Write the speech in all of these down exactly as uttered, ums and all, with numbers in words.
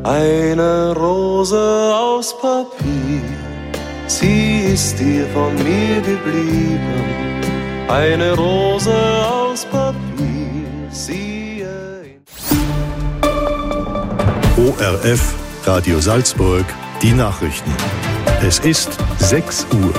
Eine Rose aus Papier, sie ist dir von mir geblieben. Eine Rose aus Papier, siehe ihn. O R F, Radio Salzburg, die Nachrichten. Es ist sechs Uhr.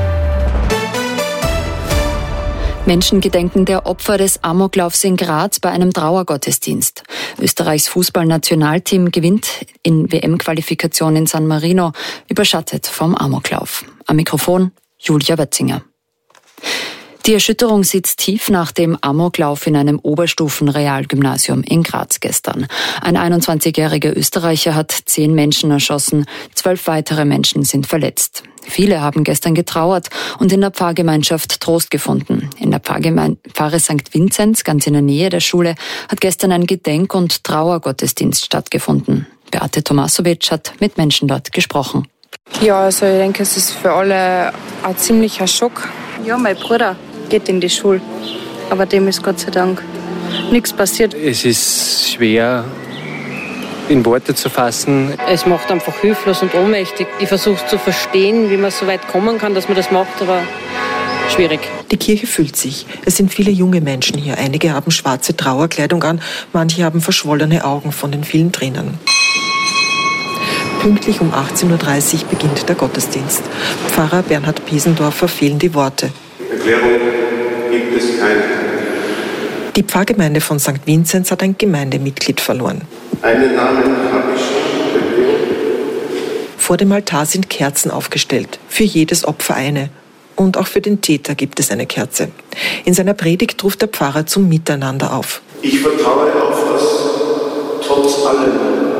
Menschen gedenken der Opfer des Amoklaufs in Graz bei einem Trauergottesdienst. Österreichs Fußballnationalteam gewinnt in W M-Qualifikation in San Marino, überschattet vom Amoklauf. Am Mikrofon Julia Wötzinger. Die Erschütterung sitzt tief nach dem Amoklauf in einem Oberstufen-Realgymnasium in Graz gestern. Ein einundzwanzigjähriger Österreicher hat zehn Menschen erschossen, zwölf weitere Menschen sind verletzt. Viele haben gestern getrauert und in der Pfarrgemeinschaft Trost gefunden. In der Pfarrgeme- Pfarre Sankt Vinzenz, ganz in der Nähe der Schule, hat gestern ein Gedenk- und Trauergottesdienst stattgefunden. Beate Tomasovic hat mit Menschen dort gesprochen. Ja, also ich denke, es ist für alle ein ziemlicher Schock. Ja, mein Bruder geht in die Schule, aber dem ist Gott sei Dank nichts passiert. Es ist schwer in Worte zu fassen. Es macht einfach hilflos und ohnmächtig. Ich versuche zu verstehen, wie man so weit kommen kann, dass man das macht, aber schwierig. Die Kirche füllt sich. Es sind viele junge Menschen hier. Einige haben schwarze Trauerkleidung an, manche haben verschwollene Augen von den vielen Tränen. Pünktlich um achtzehn Uhr dreißig beginnt der Gottesdienst. Pfarrer Bernhard Piesendorfer fehlen die Worte. Erklärung gibt es keine. Die Pfarrgemeinde von Sankt Vinzenz hat ein Gemeindemitglied verloren. Einen Namen habe ich schon. Vor dem Altar sind Kerzen aufgestellt. Für jedes Opfer eine. Und auch für den Täter gibt es eine Kerze. In seiner Predigt ruft der Pfarrer zum Miteinander auf. Ich vertraue auf das trotz allem.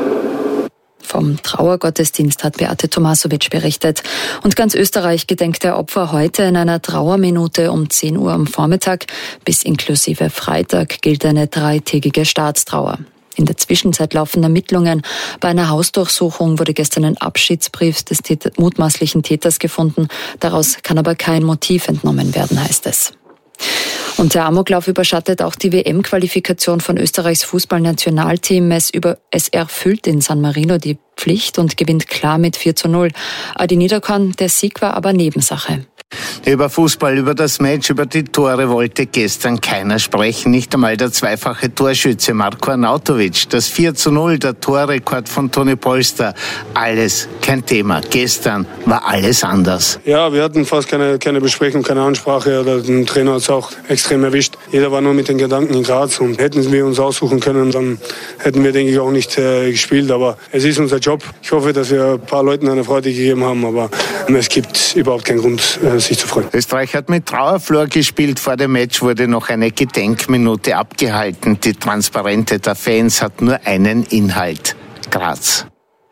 Vom Trauergottesdienst hat Beate Tomasovic berichtet. Und ganz Österreich gedenkt der Opfer heute in einer Trauerminute um zehn Uhr am Vormittag. Bis inklusive Freitag gilt eine dreitägige Staatstrauer. In der Zwischenzeit laufen Ermittlungen. Bei einer Hausdurchsuchung wurde gestern ein Abschiedsbrief des Täter, mutmaßlichen Täters gefunden. Daraus kann aber kein Motiv entnommen werden, heißt es. Und der Amoklauf überschattet auch die W M-Qualifikation von Österreichs Fußballnationalteam. Es, über, es erfüllt in San Marino die Pflicht und gewinnt klar mit vier zu null. Adi Niederkorn, der Sieg war aber Nebensache. Über Fußball, über das Match, über die Tore wollte gestern keiner sprechen. Nicht einmal der zweifache Torschütze Marko Arnautovic. Das vier zu null, der Torrekord von Toni Polster. Alles kein Thema. Gestern war alles anders. Ja, wir hatten fast keine, keine Besprechung, keine Ansprache. Der Trainer hat es auch extrem erwischt. Jeder war nur mit den Gedanken in Graz. Und hätten wir uns aussuchen können, dann hätten wir, denke ich, auch nicht äh, gespielt. Aber es ist unser Job. Ich hoffe, dass wir ein paar Leuten eine Freude gegeben haben. Aber äh, es gibt überhaupt keinen Grund, äh, sich zu freuen. Österreich hat mit Trauerflor gespielt. Vor dem Match wurde noch eine Gedenkminute abgehalten. Die Transparente der Fans hat nur einen Inhalt: Graz.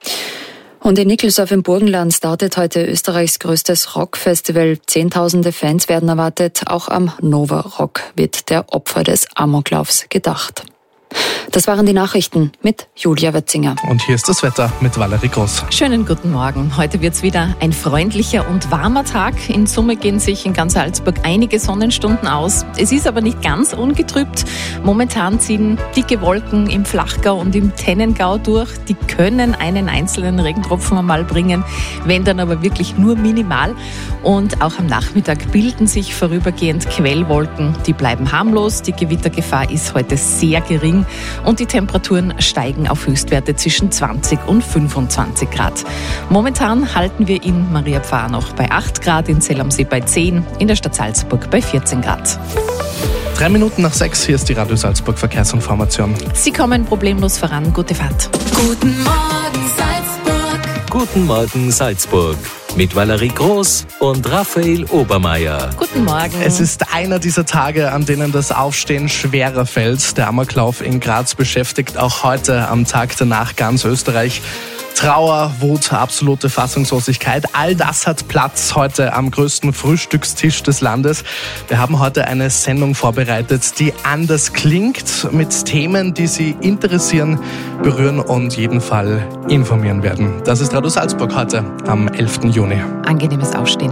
Und in Nickelsdorf im Burgenland startet heute Österreichs größtes Rockfestival. Zehntausende Fans werden erwartet. Auch am Nova Rock wird der Opfer des Amoklaufs gedacht. Das waren die Nachrichten mit Julia Wötzinger. Und hier ist das Wetter mit Valerie Groß. Schönen guten Morgen. Heute wird es wieder ein freundlicher und warmer Tag. In Summe gehen sich in ganz Salzburg einige Sonnenstunden aus. Es ist aber nicht ganz ungetrübt. Momentan ziehen dicke Wolken im Flachgau und im Tennengau durch. Die können einen einzelnen Regentropfen einmal bringen, wenn dann aber wirklich nur minimal. Und auch am Nachmittag bilden sich vorübergehend Quellwolken. Die bleiben harmlos. Die Gewittergefahr ist heute sehr gering. Und die Temperaturen steigen auf Höchstwerte zwischen zwanzig und fünfundzwanzig Grad. Momentan halten wir in Maria Pfarr noch bei acht Grad, in Zell am See bei zehn, in der Stadt Salzburg bei vierzehn Grad. Drei Minuten nach sechs, hier ist die Radio Salzburg Verkehrsinformation. Sie kommen problemlos voran. Gute Fahrt. Guten Morgen Salzburg. Guten Morgen Salzburg. Mit Valerie Groß und Raphael Obermeier. Guten Morgen. Es ist einer dieser Tage, an denen das Aufstehen schwerer fällt. Der Amoklauf in Graz beschäftigt auch heute am Tag danach ganz Österreich. Trauer, Wut, absolute Fassungslosigkeit, all das hat Platz heute am größten Frühstückstisch des Landes. Wir haben heute eine Sendung vorbereitet, die anders klingt, mit Themen, die Sie interessieren, berühren und jeden Fall informieren werden. Das ist Radio Salzburg heute am elften Juni. Angenehmes Aufstehen.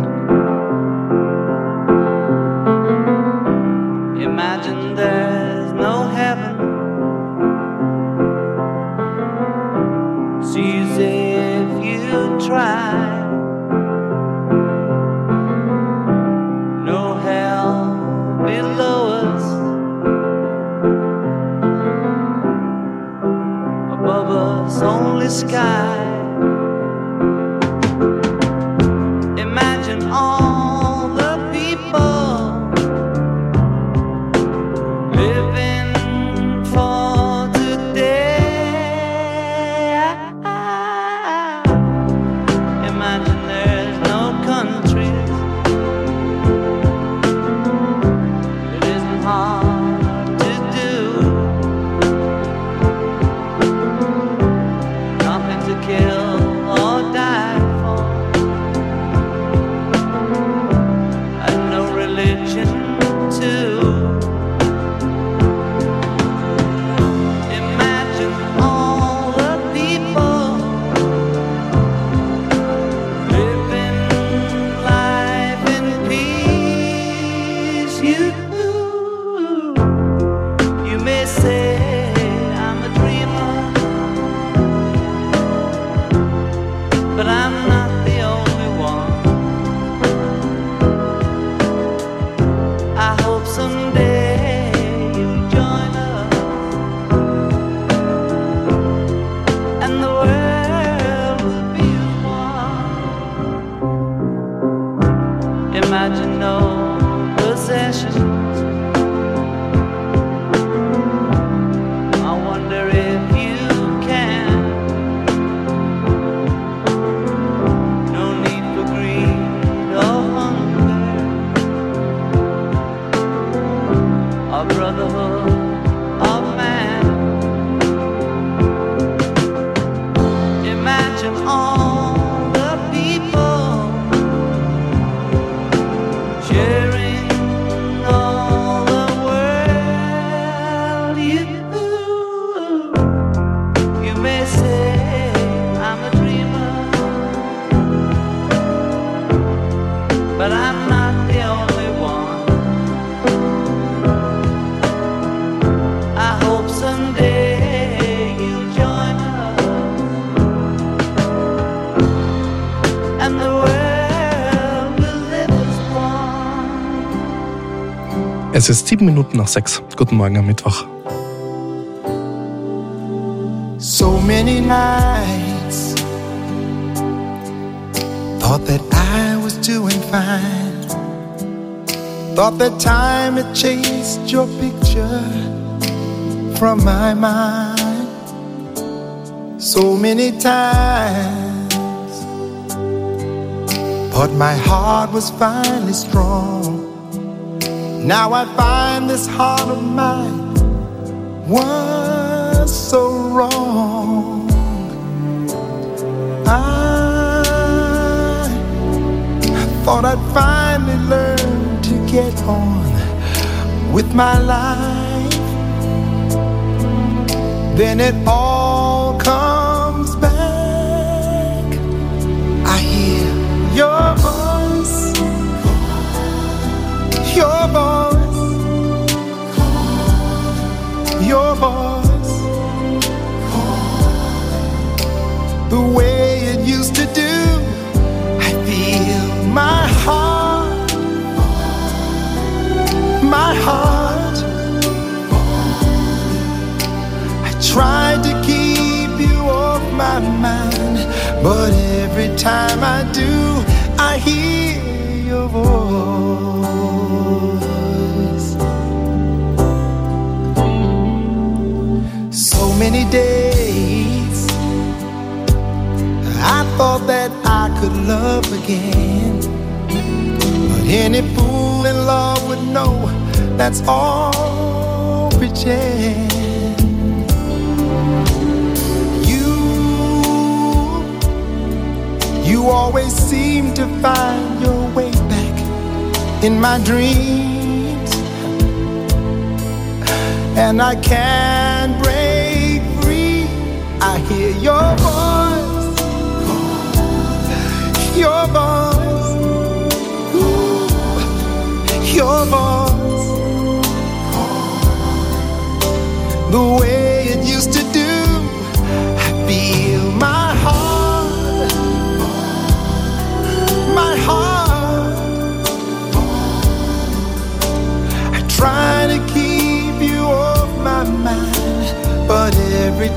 Imagine there's no heaven. try. No hell below us, above us only sky. Imagine all the people living for today. Imagine there's no countries. It isn't hard to do. Nothing to kill or die for, and no religion too. Imagine all the people living life in peace. You, you may say I'm a dreamer, but I'm not the only one. I hope someday you'll join us, and the world will be as one. Imagine no possessions. I wonder if you can. No need for greed or hunger, or brotherhood of man. Imagine all the people sharing all the world. You, you may say I'm a dreamer, but I'm not the only one. I hope someday you'll join us, and the world will live as one. Es ist sieben Minuten nach sechs. Guten Morgen am Mittwoch. So many nights thought that I was doing fine, thought that time had chased your picture from my mind. So many times thought my heart was finally strong. Now I find this heart of mine was so wrong. I thought I'd finally learn to get on with my life. Then it all comes back. I hear your voice, your voice, your voice, the way it used to do. I feel my heart, my heart. I tried to keep you off my mind, but every time I do, I hear your voice. So many days I thought that I could love again, but any fool in love would know that's all pretend. You, you always seem to find your way back in my dreams, and I can't break free. I hear your voice, your voice, ooh, your voice, the way it used to do. I feel my heart,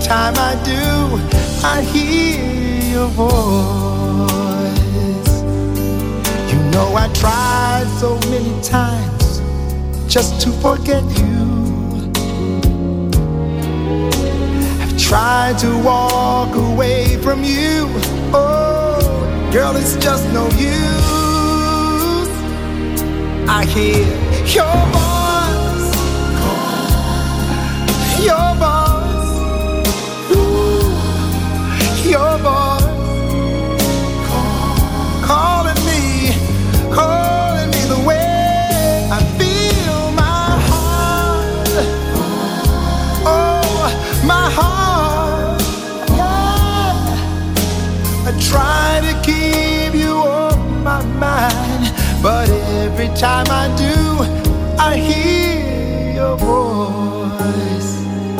time I do, I hear your voice. You know I tried so many times just to forget you. I've tried to walk away from you. Oh, girl, it's just no use. I hear your voice, your voice, ooh, your voice, calling me, calling me the way I feel. My heart, oh, my heart, yeah. I try to keep you on my mind, but every time I do, I hear your voice.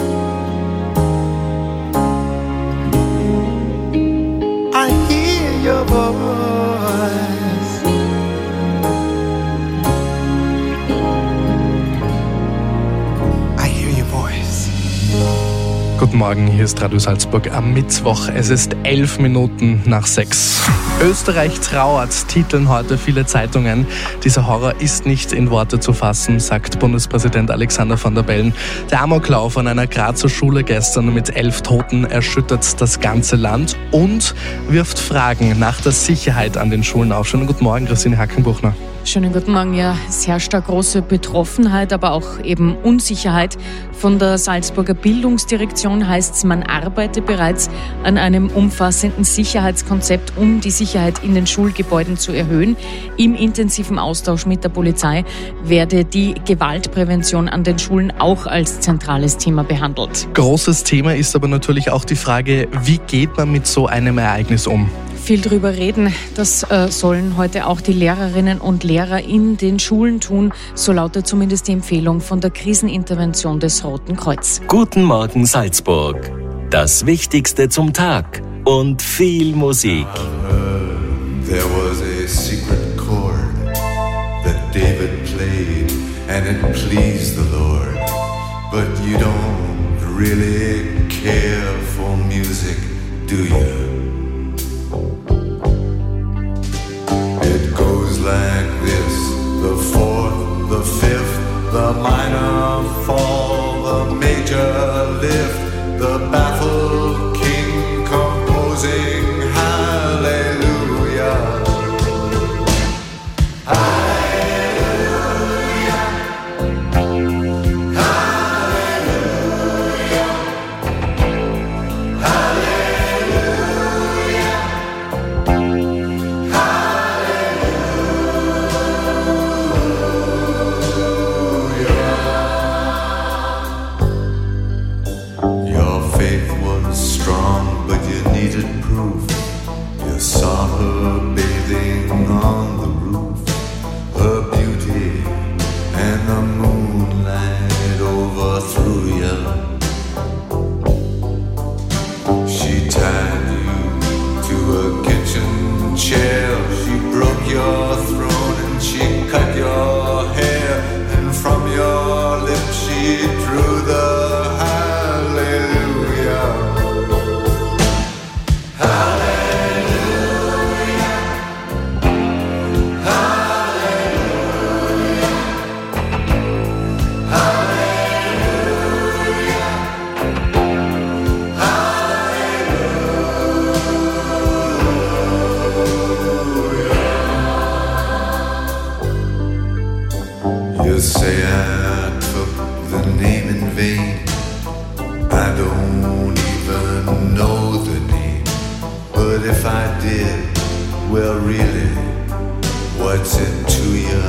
I hear your voice. I hear your voice. Guten Morgen, hier ist Radio Salzburg am Mittwoch. Es ist elf Minuten nach sechs. Österreich trauert, titeln heute viele Zeitungen. Dieser Horror ist nicht in Worte zu fassen, sagt Bundespräsident Alexander Van der Bellen. Der Amoklauf an einer Grazer Schule gestern mit elf Toten erschüttert das ganze Land und wirft Fragen nach der Sicherheit an den Schulen auf. Schönen guten Morgen, Christine Hackenbuchner. Schönen guten Morgen. Ja, es herrscht da große Betroffenheit, aber auch eben Unsicherheit. Von der Salzburger Bildungsdirektion heißt es, man arbeite bereits an einem umfassenden Sicherheitskonzept, um die Sicherheit in den Schulgebäuden zu erhöhen. Im intensiven Austausch mit der Polizei werde die Gewaltprävention an den Schulen auch als zentrales Thema behandelt. Großes Thema ist aber natürlich auch die Frage, wie geht man mit so einem Ereignis um? Viel drüber reden, das äh, sollen heute auch die Lehrerinnen und Lehrer in den Schulen tun. So lautet zumindest die Empfehlung von der Krisenintervention des Roten Kreuz. Guten Morgen Salzburg. Das Wichtigste zum Tag und viel Musik. There was a secret chord that David played and it pleased the Lord. But you don't really care for music, do you? It goes like this, the fourth, the fifth, the minor fall, the major lift, the baffled king composing hallelujah. Hallelujah. Hallelujah. Hallelujah. Your faith was strong, but you needed proof. You saw her bathing on the roof, her beauty and the moonlight overthrew you. She tied you to a kitchen chair, she broke your throne and she cut your hair, and from your lips she drew the hallelujah. Hallelujah. Hallelujah. Hallelujah. Hallelujah. You say I took the name in vain. I don't even know the name. But if I did, well really, what's it to you?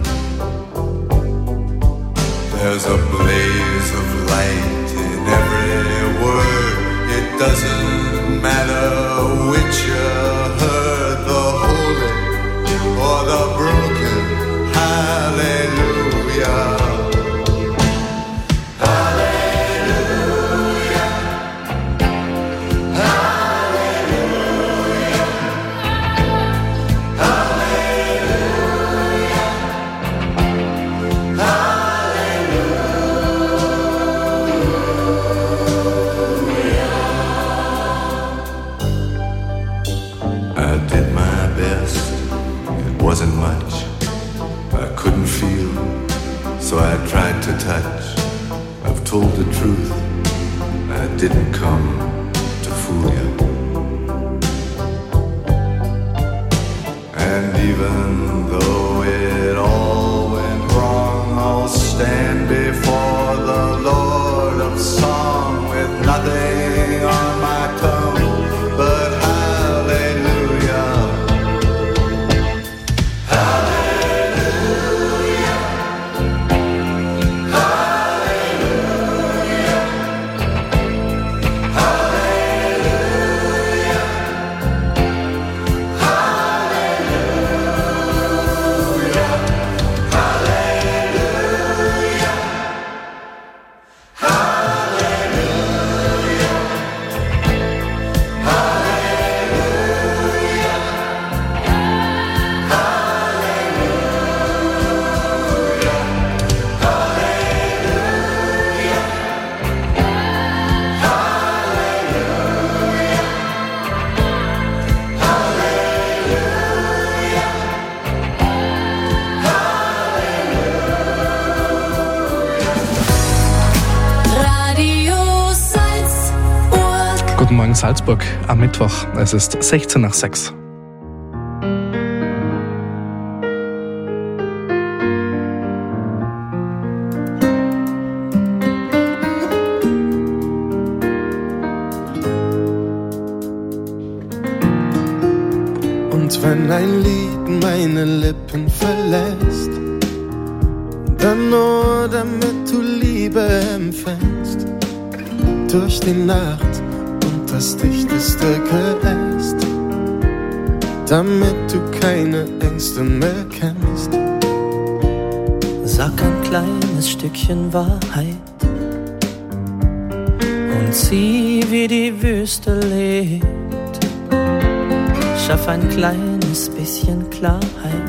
There's a blaze of light in every word. It doesn't matter which you heard, the holy or the broken. Hallelujah. Hallelujah. Hallelujah. Hallelujah. Hallelujah. even though it all went wrong, I'll stand before the Lord of song with nothing on my tongue but hallelujah. Hallelujah. Hallelujah. Hallelujah. Radio Salzburg. Guten Morgen Salzburg am Mittwoch. Es ist sechzehn nach sechs. Und wenn ein Lied meine Lippen verlässt, dann nur damit du Liebe empfängst, durch die Nacht und das dichteste Geäst, damit du keine Ängste mehr kennst. Sag ein kleines Stückchen Wahrheit und sieh, wie die Wüste lebt. Schaff ein kleines bisschen Klarheit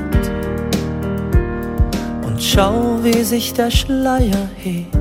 und schau, wie sich der Schleier hebt.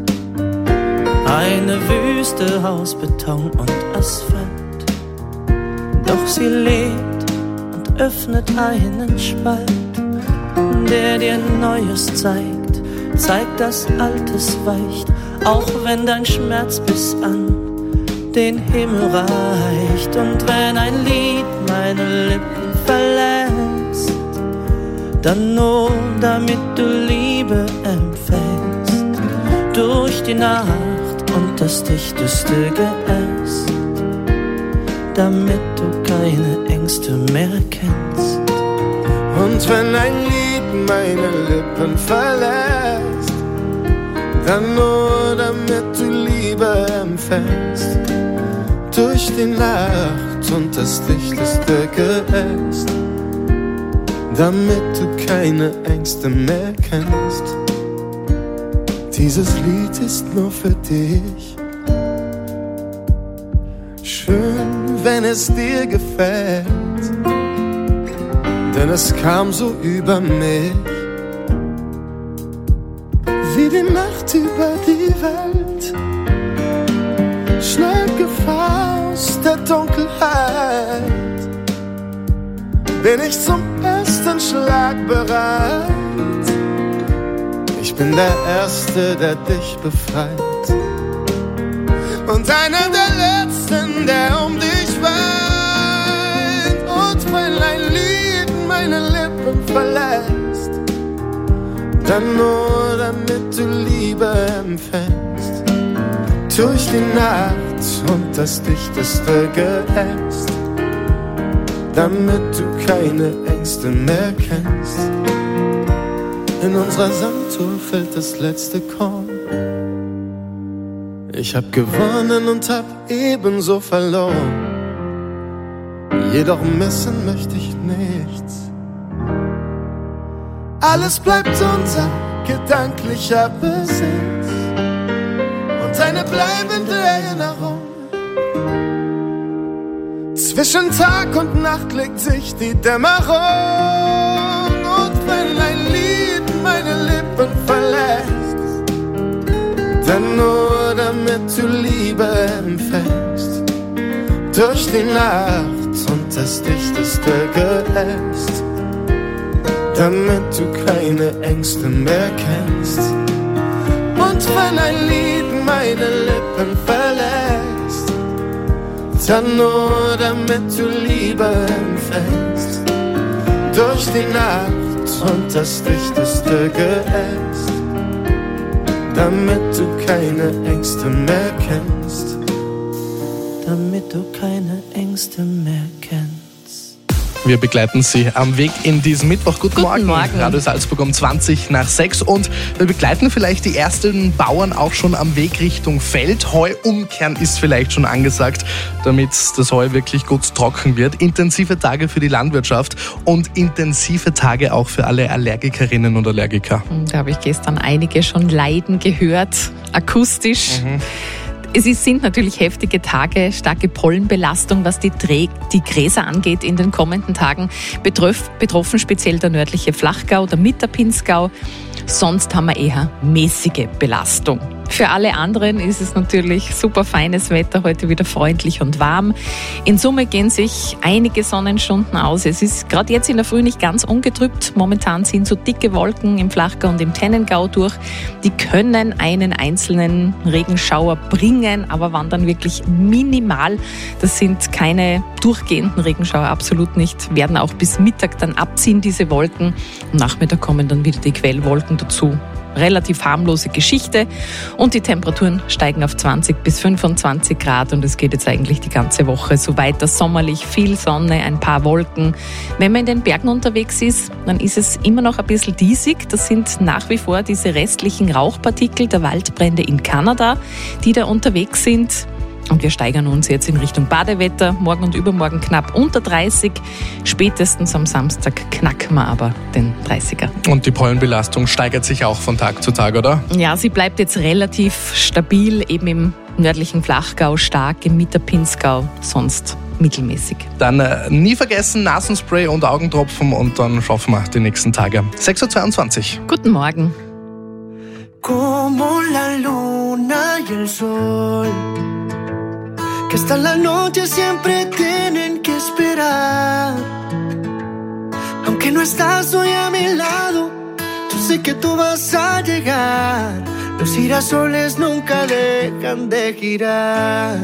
Eine Wüste aus Beton und Asphalt, doch sie lebt und öffnet einen Spalt, der dir Neues zeigt, zeigt, dass Altes weicht, auch wenn dein Schmerz bis an den Himmel reicht. Und wenn ein Lied meine Lippen verlässt, dann nur damit du Liebe empfängst, durch die Nacht und das dichteste Geäst, damit du keine Ängste mehr kennst. Und wenn ein Lied meine Lippen verlässt, dann nur damit du Liebe empfängst, durch die Nacht und das dichteste Geäst, damit du keine Ängste mehr kennst. Dieses Lied ist nur für dich. Schön, wenn es dir gefällt, denn es kam so über mich, wie die Nacht über die Welt. Schnell Gefahr aus der Dunkelheit, bin ich zum ersten Schlag bereit. Ich bin der Erste, der dich befreit, und einer der Letzten, der um dich weint. Und wenn ein Lied meine Lippen verlässt, dann nur damit du Liebe empfängst, durch die Nacht und das dichteste Geäst, damit du keine Ängste mehr kennst. In unserer Sanduhr fällt das letzte Korn. Ich hab gewonnen und hab ebenso verloren, jedoch missen möchte ich nichts. Alles bleibt unser gedanklicher Besitz und eine bleibende Erinnerung. Zwischen Tag und Nacht legt sich die Dämmerung. Und wenn ein Lied meine Lippen verlässt, dann nur damit du Liebe empfängst, durch die Nacht und das dichteste Geäst, damit du keine Ängste mehr kennst. Und wenn ein Lied meine Lippen verlässt, dann nur damit du Liebe empfängst, durch die Nacht und das dichteste Geäst, damit du keine Ängste mehr kennst. Damit du keine Ängste mehr kennst. Wir begleiten Sie am Weg in diesen Mittwoch. Guten, Guten Morgen. Morgen. Radio Salzburg um zwanzig nach sechs. Und wir begleiten vielleicht die ersten Bauern auch schon am Weg Richtung Feld. Heu umkehren ist vielleicht schon angesagt, damit das Heu wirklich gut trocken wird. Intensive Tage für die Landwirtschaft und intensive Tage auch für alle Allergikerinnen und Allergiker. Da habe ich gestern einige schon leiden gehört, akustisch. Mhm. Es sind natürlich heftige Tage, starke Pollenbelastung, was die, Drä- die Gräser angeht in den kommenden Tagen. Betroff, betroffen speziell der nördliche Flachgau, der Mitterpinzgau. Sonst haben wir eher mäßige Belastung. Für alle anderen ist es natürlich super feines Wetter, heute wieder freundlich und warm. In Summe gehen sich einige Sonnenstunden aus. Es ist gerade jetzt in der Früh nicht ganz ungetrübt. Momentan sind so dicke Wolken im Flachgau und im Tennengau durch. Die können einen einzelnen Regenschauer bringen, aber waren dann wirklich minimal. Das sind keine durchgehenden Regenschauer, absolut nicht. Werden auch bis Mittag dann abziehen, diese Wolken. Am Nachmittag kommen dann wieder die Quellwolken dazu. Relativ harmlose Geschichte und die Temperaturen steigen auf zwanzig bis fünfundzwanzig Grad und es geht jetzt eigentlich die ganze Woche so weiter sommerlich, viel Sonne, ein paar Wolken. Wenn man in den Bergen unterwegs ist, dann ist es immer noch ein bisschen diesig. Das sind nach wie vor diese restlichen Rauchpartikel der Waldbrände in Kanada, die da unterwegs sind. Und wir steigern uns jetzt in Richtung Badewetter. Morgen und übermorgen knapp unter dreißig. Spätestens am Samstag knacken wir aber den dreißiger. Und die Pollenbelastung steigert sich auch von Tag zu Tag, oder? Ja, sie bleibt jetzt relativ stabil, eben im nördlichen Flachgau stark, im Mitterpinzgau, sonst mittelmäßig. Dann äh, nie vergessen, Nasenspray und Augentropfen und dann schaffen wir die nächsten Tage. sechs Uhr zweiundzwanzig. Guten Morgen. Como la luna y el sol, que hasta la noche siempre tienen que esperar. Aunque no estás hoy a mi lado, yo sé que tú vas a llegar. Los girasoles nunca dejan de girar.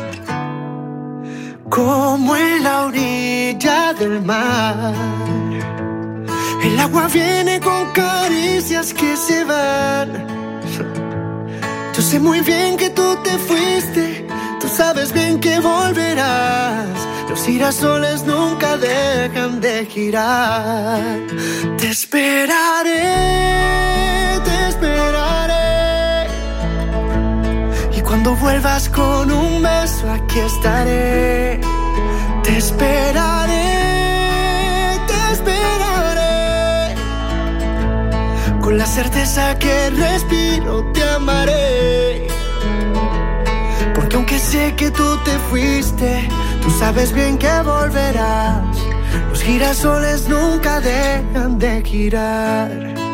Como en la orilla del mar, el agua viene con caricias que se van. Yo sé muy bien que tú te fuiste, tú sabes bien que volverás. Los girasoles nunca dejan de girar. Te esperaré, te esperaré. Y cuando vuelvas con un beso aquí estaré. Te esperaré, te esperaré. Con la certeza que respiro te amaré. Porque aunque sé que tú te fuiste, tú sabes bien que volverás. Los girasoles nunca dejan de girar.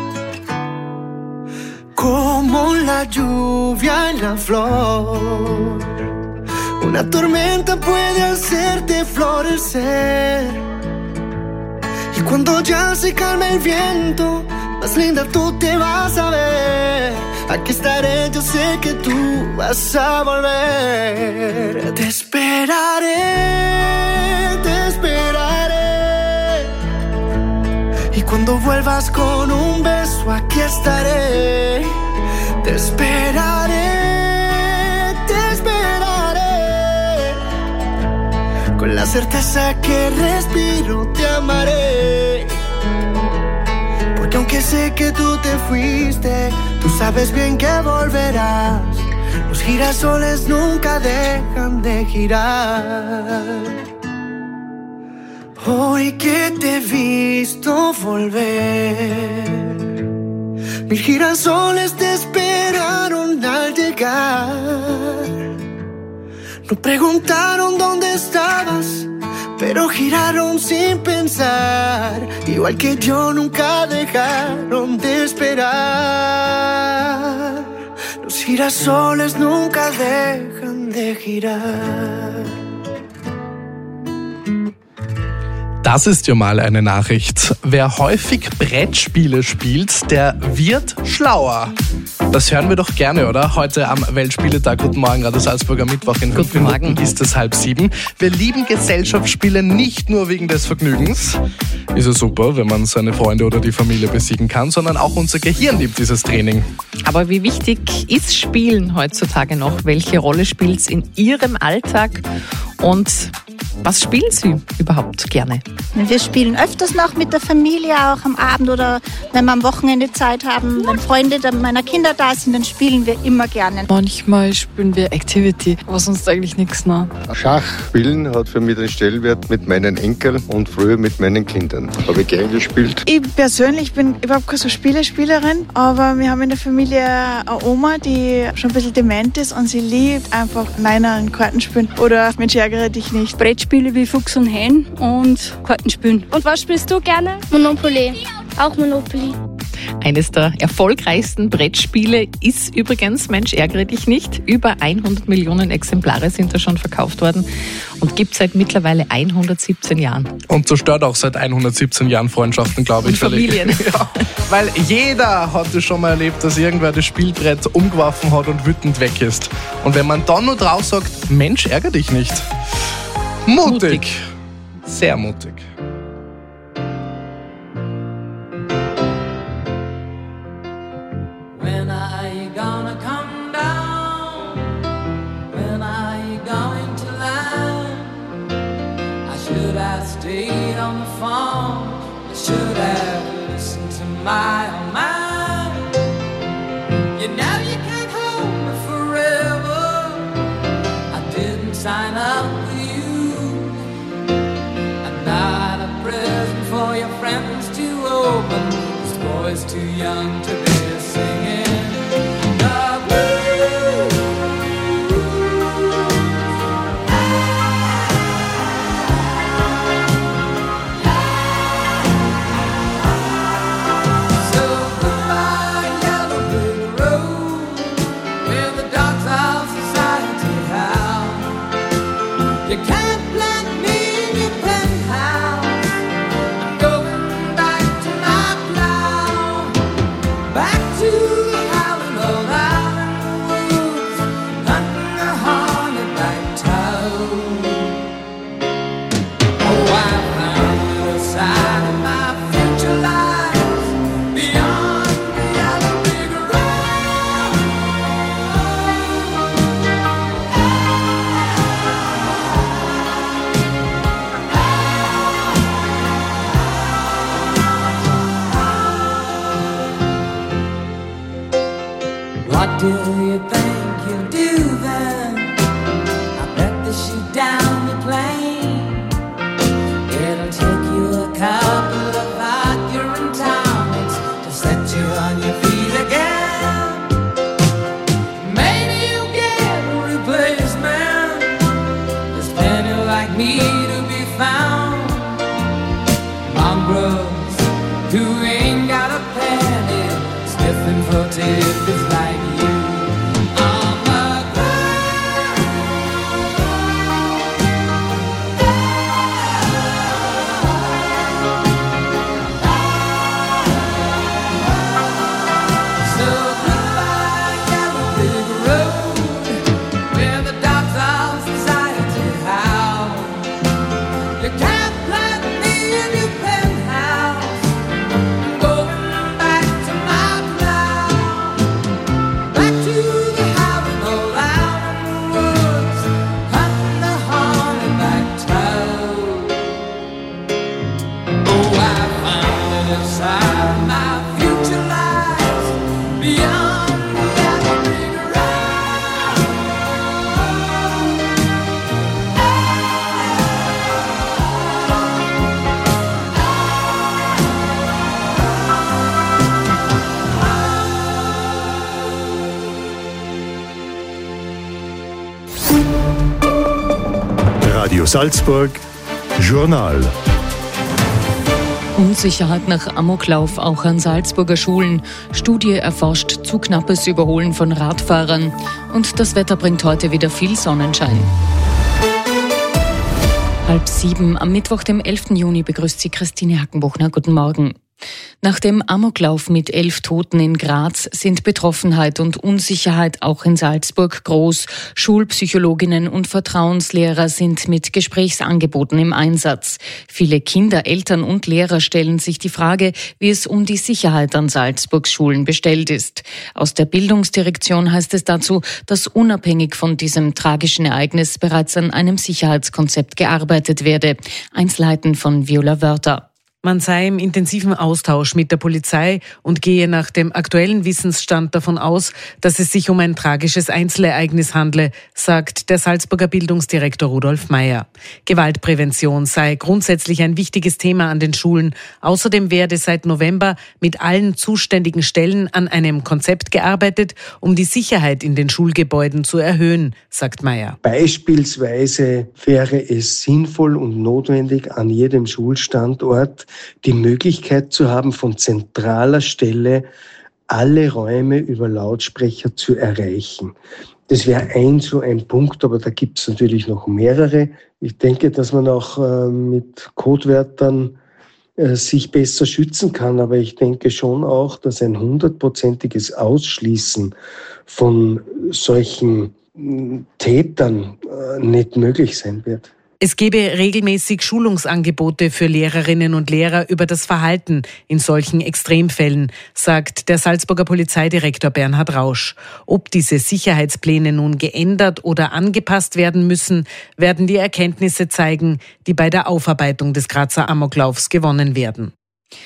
Como la lluvia en la flor, una tormenta puede hacerte florecer. Y cuando ya se calme el viento, más linda tú te vas a ver. Aquí estaré, yo sé que tú vas a volver. Te esperaré, te esperaré. Y cuando vuelvas con un beso, aquí estaré. Te esperaré, te esperaré. Con la certeza que respiro te amaré. Porque aunque sé que tú te fuiste, tú sabes bien que volverás. Los girasoles nunca dejan de girar. Hoy que te he visto volver, mil girasoles te esperaron al llegar. No preguntaron dónde estabas, pero giraron sin pensar. Igual que yo nunca dejaron de esperar. Los girasoles nunca dejan de girar. Das ist ja mal eine Nachricht. Wer häufig Brettspiele spielt, der wird schlauer. Das hören wir doch gerne, oder? Heute am Weltspieletag. Guten Morgen, Radio Salzburger Mittwoch in fünf Minuten ist es halb sieben. Wir lieben Gesellschaftsspiele nicht nur wegen des Vergnügens. Ist ja super, wenn man seine Freunde oder die Familie besiegen kann, sondern auch unser Gehirn liebt dieses Training. Aber wie wichtig ist Spielen heutzutage noch? Welche Rolle spielt es in Ihrem Alltag? Und was spielen Sie überhaupt gerne? Wir spielen öfters noch mit der Familie, auch am Abend oder wenn wir am Wochenende Zeit haben. Wenn Freunde meiner Kinder da sind, dann spielen wir immer gerne. Manchmal spielen wir Activity, aber sonst eigentlich nichts. Ne? Schach spielen hat für mich den Stellenwert mit meinen Enkeln und früher mit meinen Kindern. Habe ich gern gespielt. Ich persönlich bin überhaupt keine so Spielespielerin, aber wir haben in der Familie eine Oma, die schon ein bisschen dement ist und sie liebt einfach Neiner und Kartenspielen oder Mensch, ärgere dich nicht. Brettspiele wie Fuchs und Hen und Kartenspielen. Und was spielst du gerne? Monopoly. Auch Monopoly. Eines der erfolgreichsten Brettspiele ist übrigens Mensch, ärgere dich nicht. Über hundert Millionen Exemplare sind da schon verkauft worden und gibt seit mittlerweile hundertsiebzehn Jahren. Und zerstört auch seit hundertsiebzehn Jahren Freundschaften, glaube ich. Und Familien. Ja, weil jeder hatte schon mal erlebt, dass irgendwer das Spielbrett umgeworfen hat und wütend weg ist. Und wenn man dann nur drauf sagt, Mensch, ärgere dich nicht. Mutig. mutig. Sehr mutig. Stayed on the phone, I should have listened to my own mind. You know you can't hold me forever, I didn't sign up with you. I'm not a present for your friends to open, this boy's too young to be singing the blues. What do you think you'll do then? I bet they shoot down the plane. It'll take you a couple of hot urine tonics to set you on your feet again. Maybe you'll get a replacement. There's plenty like me to be found. Mongrels who ain't got a penny, sniffing for tips like you. Radio Salzburg Journal. Unsicherheit nach Amoklauf auch an Salzburger Schulen. Studie erforscht zu knappes Überholen von Radfahrern. Und das Wetter bringt heute wieder viel Sonnenschein. Halb sieben am Mittwoch, dem elften Juni, begrüßt Sie Christine Hackenbuchner. Guten Morgen. Nach dem Amoklauf mit elf Toten in Graz sind Betroffenheit und Unsicherheit auch in Salzburg groß. Schulpsychologinnen und Vertrauenslehrer sind mit Gesprächsangeboten im Einsatz. Viele Kinder, Eltern und Lehrer stellen sich die Frage, wie es um die Sicherheit an Salzburgs Schulen bestellt ist. Aus der Bildungsdirektion heißt es dazu, dass unabhängig von diesem tragischen Ereignis bereits an einem Sicherheitskonzept gearbeitet werde. Einzelheiten von Viola Wörter. Man sei im intensiven Austausch mit der Polizei und gehe nach dem aktuellen Wissensstand davon aus, dass es sich um ein tragisches Einzelereignis handle, sagt der Salzburger Bildungsdirektor Rudolf Meyer. Gewaltprävention sei grundsätzlich ein wichtiges Thema an den Schulen. Außerdem werde seit November mit allen zuständigen Stellen an einem Konzept gearbeitet, um die Sicherheit in den Schulgebäuden zu erhöhen, sagt Meyer. Beispielsweise wäre es sinnvoll und notwendig, an jedem Schulstandort die Möglichkeit zu haben, von zentraler Stelle alle Räume über Lautsprecher zu erreichen. Das wäre ein so ein Punkt, aber da gibt es natürlich noch mehrere. Ich denke, dass man auch äh, mit Codewörtern äh, sich besser schützen kann, aber ich denke schon auch, dass ein hundertprozentiges Ausschließen von solchen äh, Tätern äh, nicht möglich sein wird. Es gebe regelmäßig Schulungsangebote für Lehrerinnen und Lehrer über das Verhalten in solchen Extremfällen, sagt der Salzburger Polizeidirektor Bernhard Rausch. Ob diese Sicherheitspläne nun geändert oder angepasst werden müssen, werden die Erkenntnisse zeigen, die bei der Aufarbeitung des Grazer Amoklaufs gewonnen werden.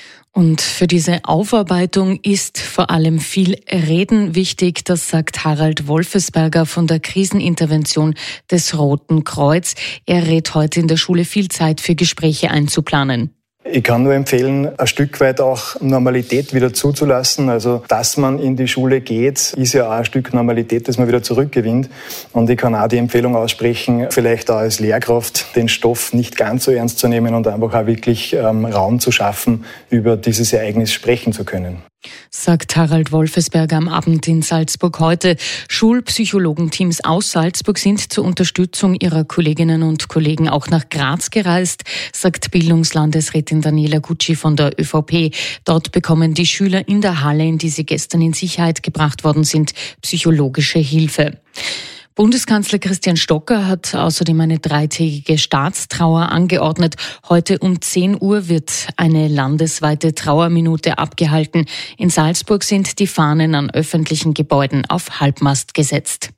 Und für diese Aufarbeitung ist vor allem viel Reden wichtig, das sagt Harald Wolfesberger von der Krisenintervention des Roten Kreuz. Er rät heute in der Schule viel Zeit für Gespräche einzuplanen. Ich kann nur empfehlen, ein Stück weit auch Normalität wieder zuzulassen. Also, dass man in die Schule geht, ist ja auch ein Stück Normalität, das man wieder zurückgewinnt. Und ich kann auch die Empfehlung aussprechen, vielleicht auch als Lehrkraft den Stoff nicht ganz so ernst zu nehmen und einfach auch wirklich ähm, Raum zu schaffen, über dieses Ereignis sprechen zu können. Sagt Harald Wolfesberger am Abend in Salzburg heute. Schulpsychologenteams aus Salzburg sind zur Unterstützung ihrer Kolleginnen und Kollegen auch nach Graz gereist, sagt Bildungslandesrätin Daniela Gucci von der ÖVP. Dort bekommen die Schüler in der Halle, in die sie gestern in Sicherheit gebracht worden sind, psychologische Hilfe. Bundeskanzler Christian Stocker hat außerdem eine dreitägige Staatstrauer angeordnet. Heute um zehn Uhr wird eine landesweite Trauerminute abgehalten. In Salzburg sind die Fahnen an öffentlichen Gebäuden auf Halbmast gesetzt.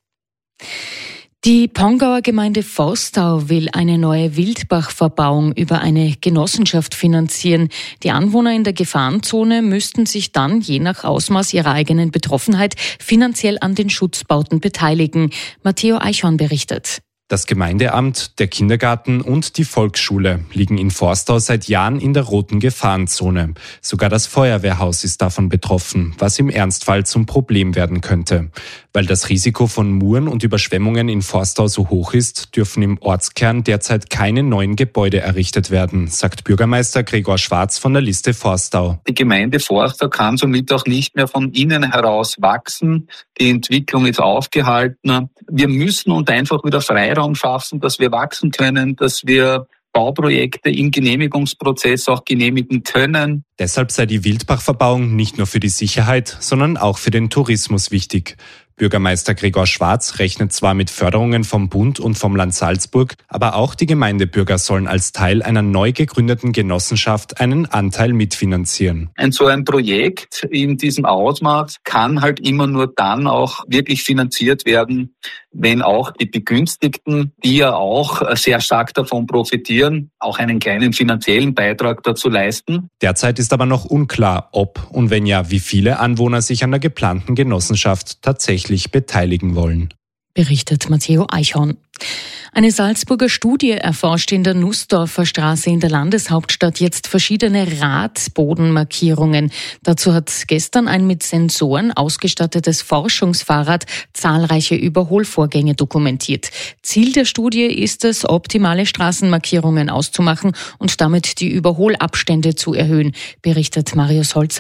Die Pongauer Gemeinde Forstau will eine neue Wildbachverbauung über eine Genossenschaft finanzieren. Die Anwohner in der Gefahrenzone müssten sich dann, je nach Ausmaß ihrer eigenen Betroffenheit, finanziell an den Schutzbauten beteiligen. Matteo Eichhorn berichtet. Das Gemeindeamt, der Kindergarten und die Volksschule liegen in Forstau seit Jahren in der roten Gefahrenzone. Sogar das Feuerwehrhaus ist davon betroffen, was im Ernstfall zum Problem werden könnte. Weil das Risiko von Muren und Überschwemmungen in Forstau so hoch ist, dürfen im Ortskern derzeit keine neuen Gebäude errichtet werden, sagt Bürgermeister Gregor Schwarz von der Liste Forstau. Die Gemeinde Forstau kann somit auch nicht mehr von innen heraus wachsen. Die Entwicklung ist aufgehalten. Wir müssen uns einfach wieder Freiraum schaffen, dass wir wachsen können, dass wir Bauprojekte im Genehmigungsprozess auch genehmigen können. Deshalb sei die Wildbachverbauung nicht nur für die Sicherheit, sondern auch für den Tourismus wichtig. Bürgermeister Gregor Schwarz rechnet zwar mit Förderungen vom Bund und vom Land Salzburg, aber auch die Gemeindebürger sollen als Teil einer neu gegründeten Genossenschaft einen Anteil mitfinanzieren. Ein so ein Projekt in diesem Ausmaß kann halt immer nur dann auch wirklich finanziert werden, wenn auch die Begünstigten, die ja auch sehr stark davon profitieren, auch einen kleinen finanziellen Beitrag dazu leisten. Derzeit ist aber noch unklar, ob und wenn ja, wie viele Anwohner sich an der geplanten Genossenschaft tatsächlich beteiligen wollen. Berichtet Matteo Eichhorn. Eine Salzburger Studie erforscht in der Nussdorfer Straße in der Landeshauptstadt jetzt verschiedene Radbodenmarkierungen. Dazu hat gestern ein mit Sensoren ausgestattetes Forschungsfahrrad zahlreiche Überholvorgänge dokumentiert. Ziel der Studie ist es, optimale Straßenmarkierungen auszumachen und damit die Überholabstände zu erhöhen, berichtet Marius Holzer.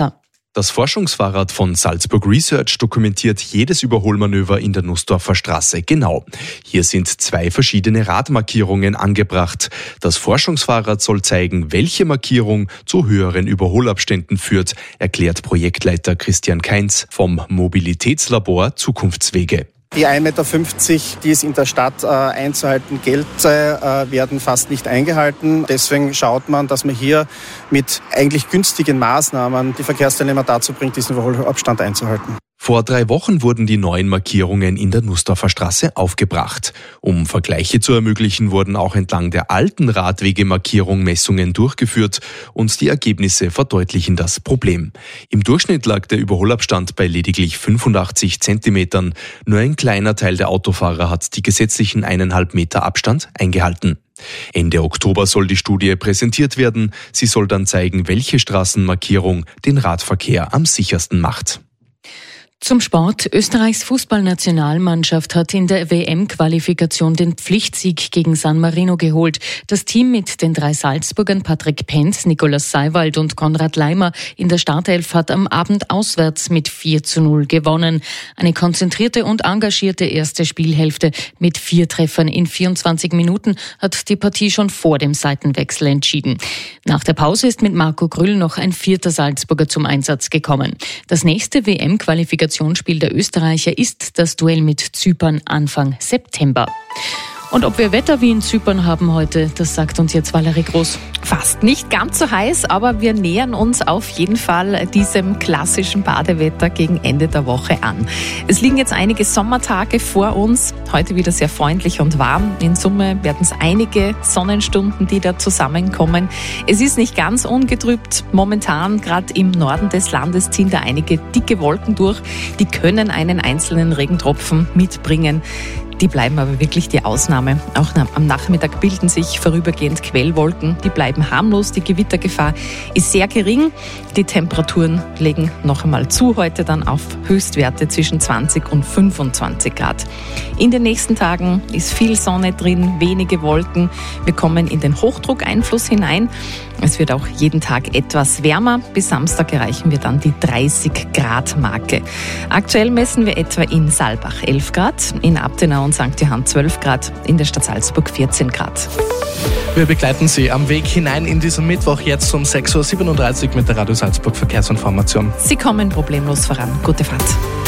Das Forschungsfahrrad von Salzburg Research dokumentiert jedes Überholmanöver in der Nussdorfer Straße genau. Hier sind zwei verschiedene Radmarkierungen angebracht. Das Forschungsfahrrad soll zeigen, welche Markierung zu höheren Überholabständen führt, erklärt Projektleiter Christian Kainz vom Mobilitätslabor Zukunftswege. Die ein Meter fünfzig, die es in der Stadt äh, einzuhalten gilt, äh, werden fast nicht eingehalten. Deswegen schaut man, dass man hier mit eigentlich günstigen Maßnahmen die Verkehrsteilnehmer dazu bringt, diesen Überholabstand einzuhalten. Vor drei Wochen wurden die neuen Markierungen in der Nussdorfer Straße aufgebracht. Um Vergleiche zu ermöglichen, wurden auch entlang der alten Radwegemarkierung Messungen durchgeführt und die Ergebnisse verdeutlichen das Problem. Im Durchschnitt lag der Überholabstand bei lediglich fünfundachtzig Zentimetern. Nur ein kleiner Teil der Autofahrer hat die gesetzlichen eineinhalb Meter Abstand eingehalten. Ende Oktober soll die Studie präsentiert werden. Sie soll dann zeigen, welche Straßenmarkierung den Radverkehr am sichersten macht. Zum Sport. Österreichs Fußballnationalmannschaft hat in der W M-Qualifikation den Pflichtsieg gegen San Marino geholt. Das Team mit den drei Salzburgern Patrick Penz, Nikolaus Seiwald und Konrad Leimer in der Startelf hat am Abend auswärts mit vier zu null gewonnen. Eine konzentrierte und engagierte erste Spielhälfte mit vier Treffern in vierundzwanzig Minuten hat die Partie schon vor dem Seitenwechsel entschieden. Nach der Pause ist mit Marco Grüll noch ein vierter Salzburger zum Einsatz gekommen. Das nächste W M-Qualifikationsspiel der Österreicher ist das Duell mit Zypern Anfang September. Und ob wir Wetter wie in Zypern haben heute, das sagt uns jetzt Valerie Groß. Fast nicht ganz so heiß, aber wir nähern uns auf jeden Fall diesem klassischen Badewetter gegen Ende der Woche an. Es liegen jetzt einige Sommertage vor uns, heute wieder sehr freundlich und warm. In Summe werden es einige Sonnenstunden, die da zusammenkommen. Es ist nicht ganz ungetrübt. Momentan, gerade im Norden des Landes, ziehen da einige dicke Wolken durch. Die können einen einzelnen Regentropfen mitbringen. Die bleiben aber wirklich die Ausnahme. Auch am Nachmittag bilden sich vorübergehend Quellwolken. Die bleiben harmlos. Die Gewittergefahr ist sehr gering. Die Temperaturen legen noch einmal zu heute dann auf Höchstwerte zwischen zwanzig und fünfundzwanzig Grad. In den nächsten Tagen ist viel Sonne drin, wenige Wolken. Wir kommen in den Hochdruckeinfluss hinein. Es wird auch jeden Tag etwas wärmer. Bis Samstag erreichen wir dann die dreißig Grad Marke. Aktuell messen wir etwa in Saalbach elf Grad, in Abtenau und Sankt Johann zwölf Grad, in der Stadt Salzburg vierzehn Grad. Wir begleiten Sie am Weg hinein in diesen Mittwoch jetzt um sechs Uhr siebenunddreißig mit der Radio Salzburg Verkehrsinformation. Sie kommen problemlos voran. Gute Fahrt.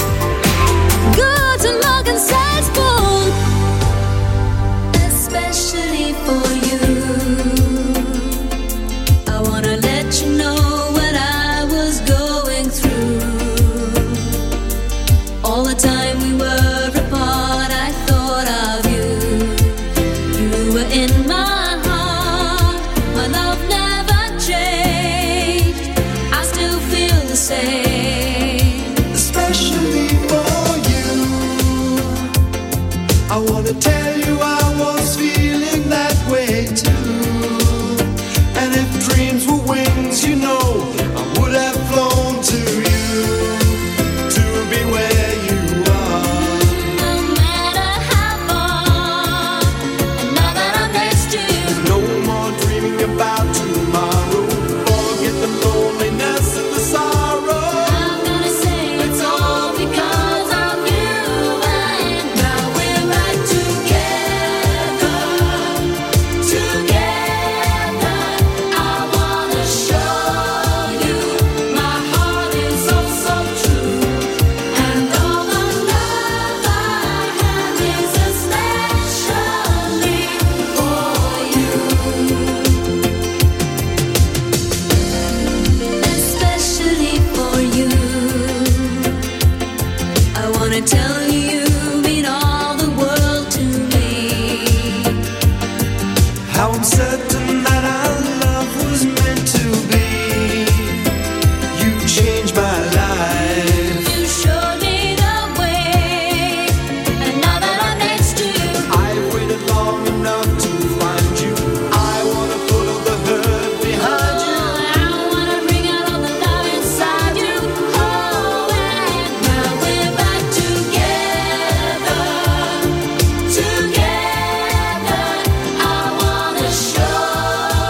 Guten Morgen Salzburg, especially for you. I wanna let you know what I was going through. All the time we were apart, I thought of you. You were in my heart, my love never changed. I still feel the same, especially for you. I wanna tell you I was feeling that way too. And if dreams were wings, you know, I would have flown to you, to be where you are. no matter how far. And now that I'm next to you, No more dreaming about tomorrow. Forget the loneliness and the sorrow. I'm gonna say it's all because of you. And now we're back together, together. I wanna show you my heart is so, so true. And all the love I have is especially for you. Especially for you. I wanna tell you you mean all the world to me. How I'm certain that our love was meant to be. You changed my life. You showed me the way. And now that I'm next to you, I've waited long enough to find you. I wanna put all the hurt behind you. I wanna bring out all the love inside you. Oh, and now we're back together, together. I wanna show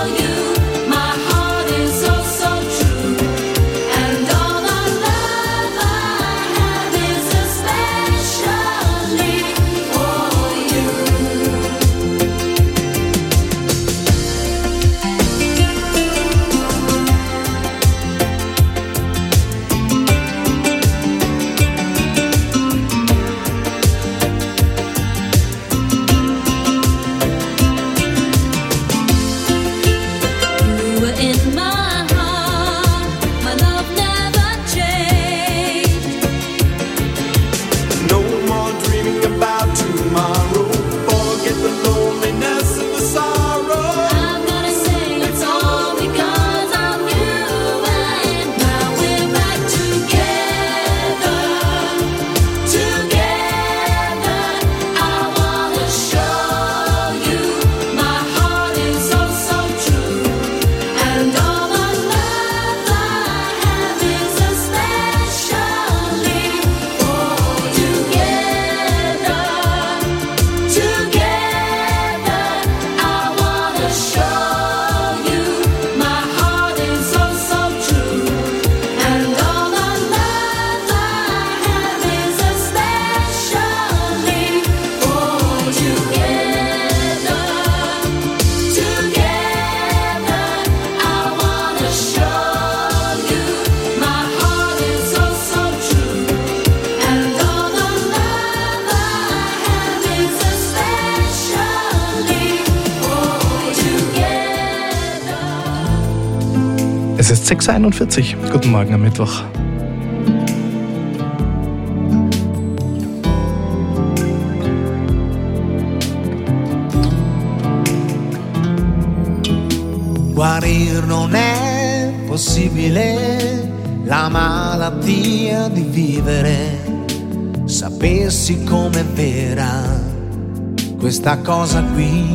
Es ist sechs Uhr einundvierzig. Guten Morgen am Mittwoch. Guarir non è possibile, la malattia di vivere. Sapessi com'è vera questa cosa qui.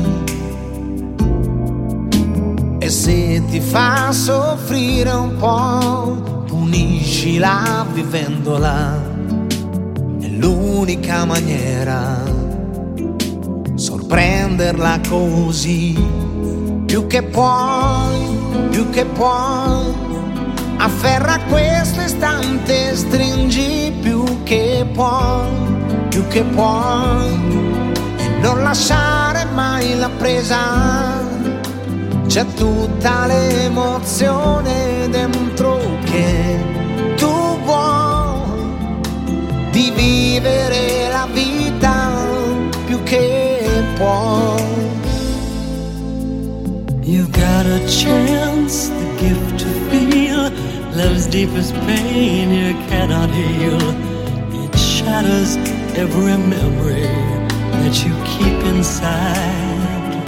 E se ti fa soffrire un po', puniscila vivendola. È l'unica maniera, sorprenderla così. Più che puoi, più che puoi, afferra questo istante, stringi più che puoi, più che puoi, e non lasciare mai la presa. C'è tutta l'emozione dentro che tu vuoi, di vivere la vita più che puoi. You've got a chance, the gift to feel love's deepest pain you cannot heal. It shatters every memory that you keep inside.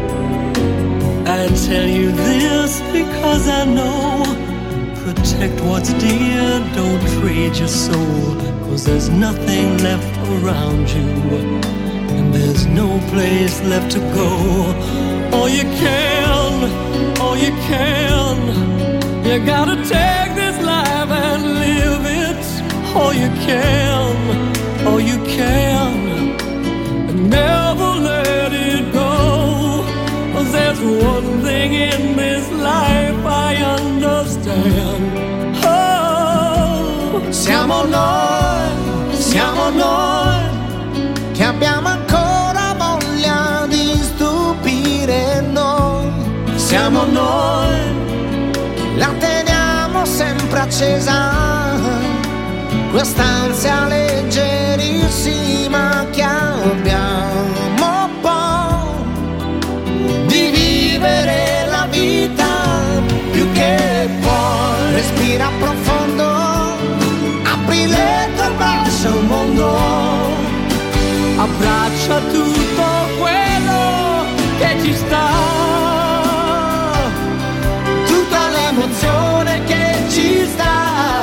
I tell you this because I know, protect what's dear, don't trade your soul, 'cause there's nothing left around you, and there's no place left to go. All you can, all you can, you gotta take this life and live it. All you can, all you can, and never let it go. 'Cause there's one thing in this life I understand. Oh, siamo noi, siamo noi, che abbiamo ancora voglia di stupire noi. Siamo noi, la teniamo sempre accesa, quest'ansia leggerissima che abbiamo poi, di vivere la vita più che puoi. Respira profondo, apri le tue braccia al mondo, abbraccia tutto quello che ci sta, l'emozione che ci sta.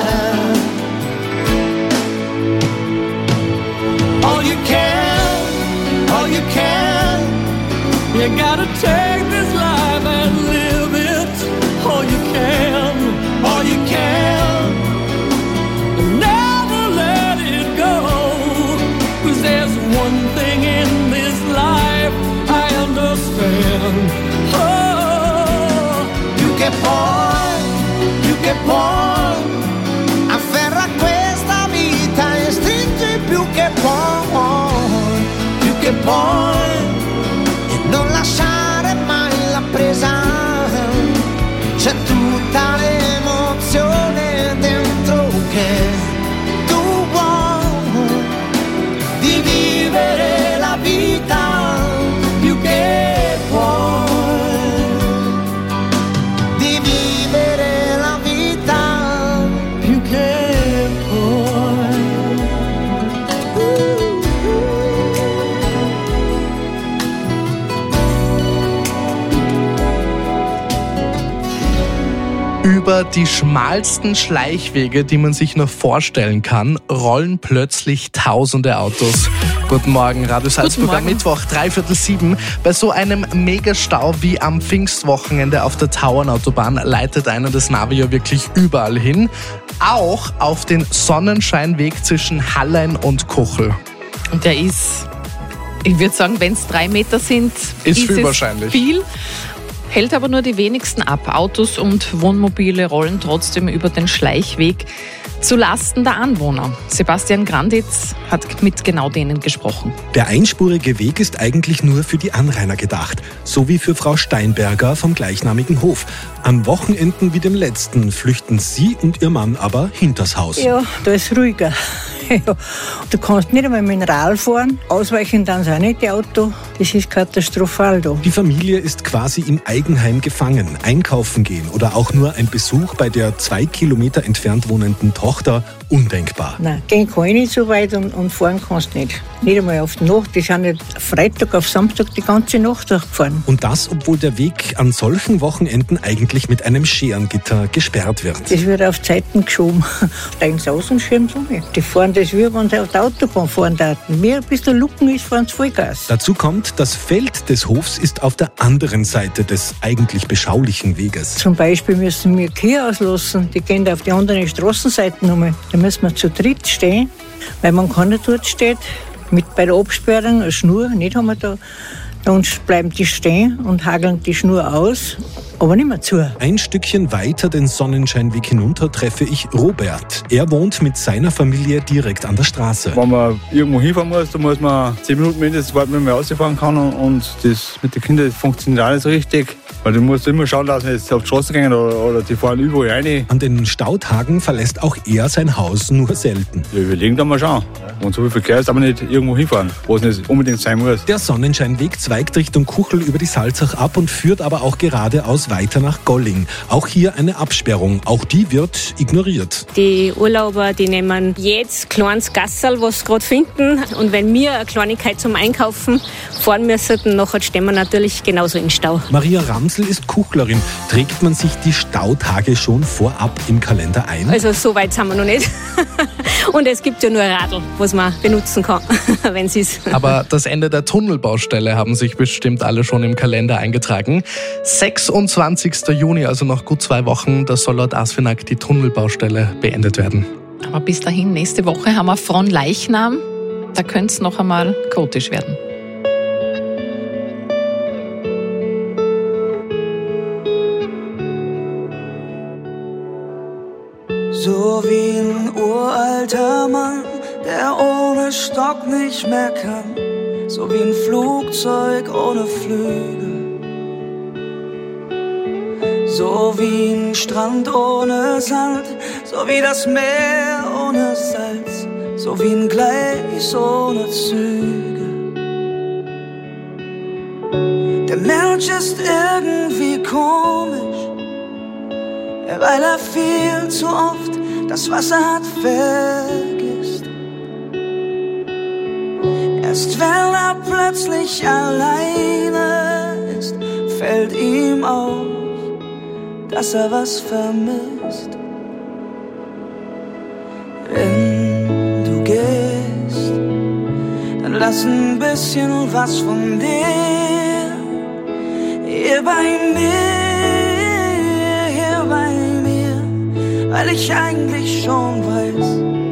All you can, all you can, you gotta take this life and live it. All you can, all you can, never let it go. 'Cause there's one thing in this life I understand. Oh, più che puoi, più che puoi, afferra questa vita e stringi più che puoi, più che puoi, e non lasciare mai la presa. C'è tutta l'emozione dentro che tu vuoi, di vivere la vita più che puoi. Über die schmalsten Schleichwege, die man sich noch vorstellen kann, rollen plötzlich tausende Autos. Guten Morgen, Radio Salzburg am Mittwoch, dreiviertel sieben. Bei so einem Megastau wie am Pfingstwochenende auf der Tauernautobahn leitet einer das Navi ja wirklich überall hin. Auch auf den Sonnenscheinweg zwischen Hallein und Kochel. Und der ist, ich würde sagen, wenn es drei Meter sind, ist, ist viel es wahrscheinlich. viel. Hält aber nur die wenigsten ab. Autos und Wohnmobile rollen trotzdem über den Schleichweg. Zu Lasten der Anwohner. Sebastian Granditz hat mit genau denen gesprochen. Der einspurige Weg ist eigentlich nur für die Anrainer gedacht, so wie für Frau Steinberger vom gleichnamigen Hof. An Wochenenden wie dem letzten flüchten sie und ihr Mann aber hinters Haus. Ja, da ist ruhiger. Ja. Du kannst nicht einmal mit dem Rad fahren, ausweichen dann auch nicht die Auto. Das ist katastrophal da. Die Familie ist quasi im Eigenheim gefangen. Einkaufen gehen oder auch nur ein Besuch bei der zwei Kilometer entfernt wohnenden Tochter undenkbar. Nein, gehen kann ich nicht so weit und, und fahren kannst nicht. Nicht einmal auf die Nacht. Die sind nicht Freitag auf Samstag die ganze Nacht durchgefahren. Und das, obwohl der Weg an solchen Wochenenden eigentlich mit einem Scherengitter gesperrt wird. Das wird auf Zeiten geschoben. Steigen sie aus und schirmen sie um. Die fahren das wie wenn sie auf der Autobahn fahren daten. Mehr bis der Lucken ist, fahren sie Vollgas. Dazu kommt, das Feld des Hofs ist auf der anderen Seite des eigentlich beschaulichen Weges. Zum Beispiel müssen wir Kühe auslassen. Die gehen auf die andere Straßenseite nochmal. Da müssen wir zu dritt stehen, weil man keiner dort steht. Mit bei der Absperrung eine Schnur, nicht haben wir da. Sonst bleiben die stehen und hageln die Schnur aus, aber nicht mehr zu. Ein Stückchen weiter den Sonnenscheinweg hinunter treffe ich Robert. Er wohnt mit seiner Familie direkt an der Straße. Wenn man irgendwo hinfahren muss, dann muss man zehn Minuten mindestens warten, wenn man rausfahren kann. Und das mit den Kindern funktioniert auch nicht so richtig. Weil du musst immer schauen, dass wir jetzt auf die Straße gehen oder, oder die fahren überall rein. An den Stautagen verlässt auch er sein Haus nur selten. Wir überlegen dann mal schauen. Und so viel Verkehr ist aber nicht irgendwo hinfahren, wo es nicht unbedingt sein muss. Der Sonnenscheinweg zweigt Richtung Kuchel über die Salzach ab und führt aber auch geradeaus weiter nach Golling. Auch hier eine Absperrung. Auch die wird ignoriert. Die Urlauber, die nehmen jetzt kleines Gasserl, was sie gerade finden. Und wenn wir eine Kleinigkeit zum Einkaufen fahren müssen, dann nachher stehen wir natürlich genauso in Stau. Maria Ramsel ist Kuchlerin. Trägt man sich die Stautage schon vorab im Kalender ein? Also so weit sind wir noch nicht. Und es gibt ja nur ein Radl, was man benutzen kann, wenn es ist. Aber das Ende der Tunnelbaustelle haben sich bestimmt alle schon im Kalender eingetragen. sechsundzwanzigster Juni, also noch gut zwei Wochen, da soll laut ASFINAG die Tunnelbaustelle beendet werden. Aber bis dahin, nächste Woche haben wir Fronleichnam. Da könnte es noch einmal chaotisch werden. So wie ein uralter Mann, der ohne Stock nicht mehr kann. So wie ein Flugzeug ohne Flügel. So wie ein Strand ohne Sand. So wie das Meer ohne Salz. So wie ein Gleis ohne Züge. Der Mensch ist irgendwie komisch, weil er viel zu oft das, was er hat, vergisst. Erst wenn er plötzlich alleine ist, fällt ihm auf, dass er was vermisst. Wenn du gehst, dann lass ein bisschen was von dir hier bei mir. Weil ich eigentlich schon weiß,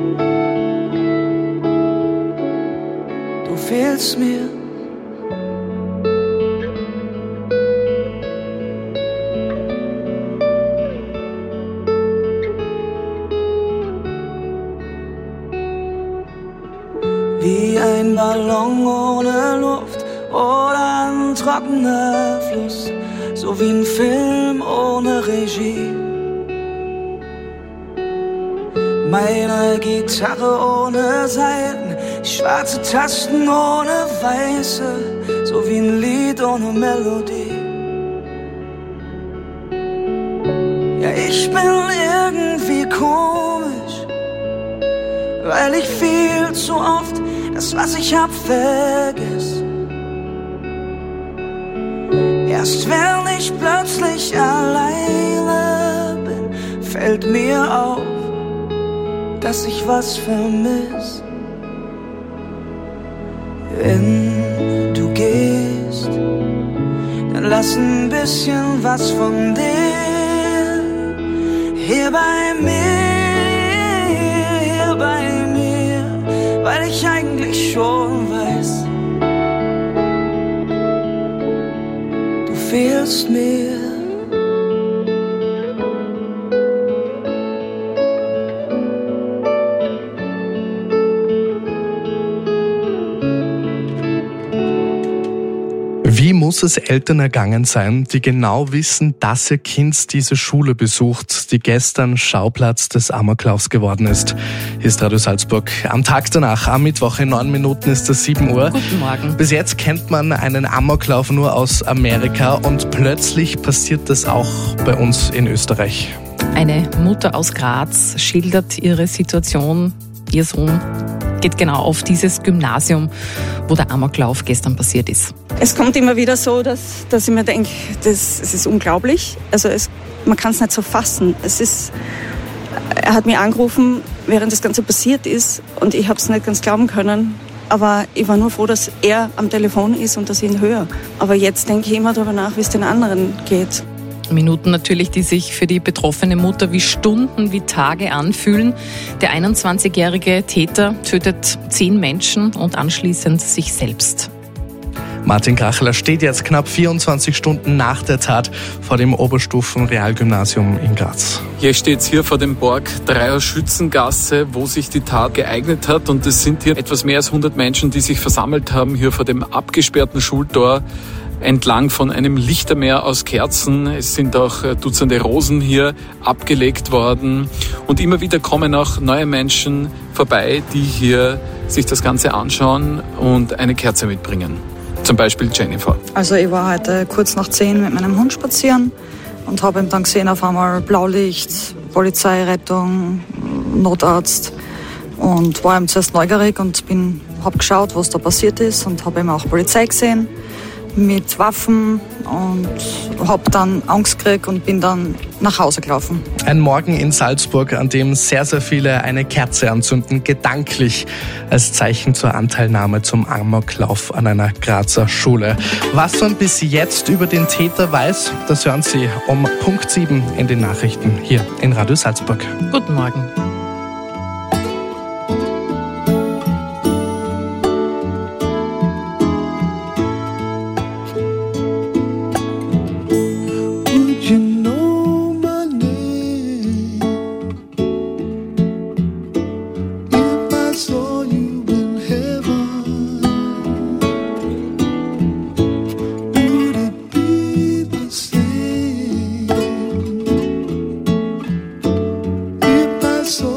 du fehlst mir. Wie ein Ballon ohne Luft oder ein trockener Fluss, so wie ein Film ohne Regie. Meine Gitarre ohne Saiten, schwarze Tasten ohne weiße, so wie ein Lied ohne Melodie. Ja, ich bin irgendwie komisch, weil ich viel zu oft das, was ich hab, vergess. Erst wenn ich plötzlich alleine bin, fällt mir auf, dass ich was vermiss. Wenn du gehst, dann lass ein bisschen was von dir hier bei mir, hier bei mir, weil ich eigentlich schon weiß, du fehlst mir. muss es Eltern ergangen sein, die genau wissen, dass ihr Kind diese Schule besucht, die gestern Schauplatz des Amoklaufs geworden ist. Hier ist Radio Salzburg. Am Tag danach, am Mittwoch in neun Minuten ist es sieben Uhr. Guten Morgen. Bis jetzt kennt man einen Amoklauf nur aus Amerika und plötzlich passiert das auch bei uns in Österreich. Eine Mutter aus Graz schildert ihre Situation. Ihr Sohn geht genau auf dieses Gymnasium, wo der Amoklauf gestern passiert ist. Es kommt immer wieder so, dass, dass ich mir denke, das, das ist unglaublich. Also es, man kann es nicht so fassen. Es ist, er hat mich angerufen, während das Ganze passiert ist, und ich habe es nicht ganz glauben können. Aber ich war nur froh, dass er am Telefon ist und dass ich ihn höre. Aber jetzt denke ich immer darüber nach, wie es den anderen geht. Minuten natürlich, die sich für die betroffene Mutter wie Stunden, wie Tage anfühlen. Der einundzwanzigjährige Täter tötet zehn Menschen und anschließend sich selbst. Martin Kracheler steht jetzt knapp vierundzwanzig Stunden nach der Tat vor dem Oberstufen-Realgymnasium in Graz. Ich stehe jetzt hier vor dem Borg Dreier Schützengasse, wo sich die Tat geeignet hat. Und es sind hier etwas mehr als hundert Menschen, die sich versammelt haben, hier vor dem abgesperrten Schultor, entlang von einem Lichtermeer aus Kerzen. Es sind auch Dutzende Rosen hier abgelegt worden. Und immer wieder kommen auch neue Menschen vorbei, die hier sich das Ganze anschauen und eine Kerze mitbringen. Zum Beispiel Jennifer. Also ich war heute kurz nach zehn mit meinem Hund spazieren und habe ihn dann gesehen, auf einmal Blaulicht, Polizei, Rettung, Notarzt, und war ihm zuerst neugierig und bin, habe geschaut, was da passiert ist, und habe eben auch Polizei gesehen mit Waffen und habe dann Angst gekriegt und bin dann nach Hause gelaufen. Ein Morgen in Salzburg, an dem sehr, sehr viele eine Kerze anzünden, gedanklich als Zeichen zur Anteilnahme zum Amoklauf an einer Grazer Schule. Was man bis jetzt über den Täter weiß, das hören Sie um Punkt sieben in den Nachrichten hier in Radio Salzburg. Guten Morgen. So